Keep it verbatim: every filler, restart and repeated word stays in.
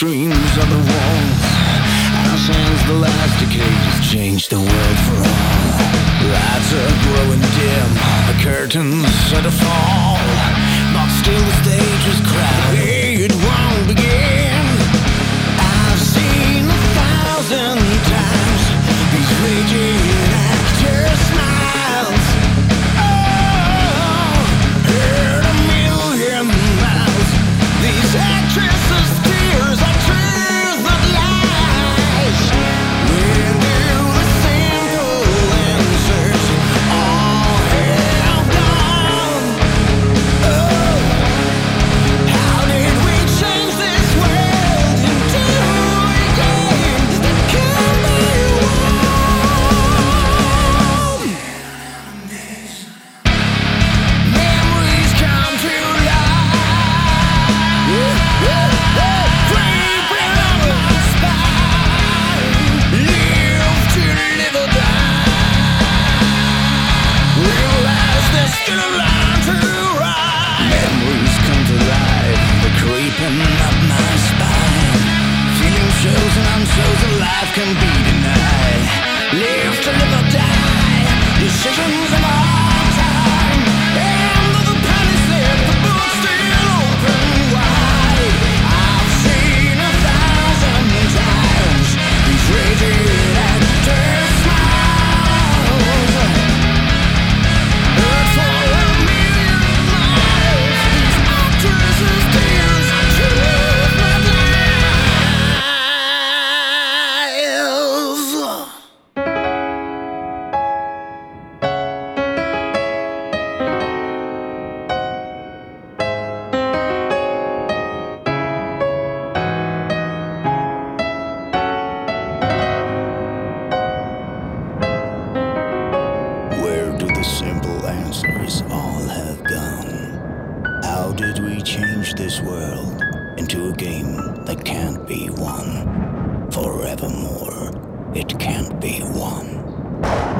streams of the walls, and since the last decade has changed the world for all. Lights are growing dim, the curtains set to fall, but still the stage is crowded, it won't begin. I've seen a thousand times these raging actors' smiles. Oh, heard a million miles. These actresses' tears are truth, not lies. When do the simple answers all have gone? Oh, how did we change this world into a game that can be won? Memories come to life, creeping up my spine. Live to live or die. Realize there's still a line to ride. Memories come to life, they're creeping up my spine. Feeling chosen, unchosen, life can be denied. Live to live or die. Decisions of our time. End of the palisade, the book's still open wide. I've seen a thousand times these raging actors' smiles. Heard for a million miles, these actresses' tears are truth, not lies. Where do the simple answers all have gone? How did we change this world into a game that can't be won? Forevermore, it can't be won.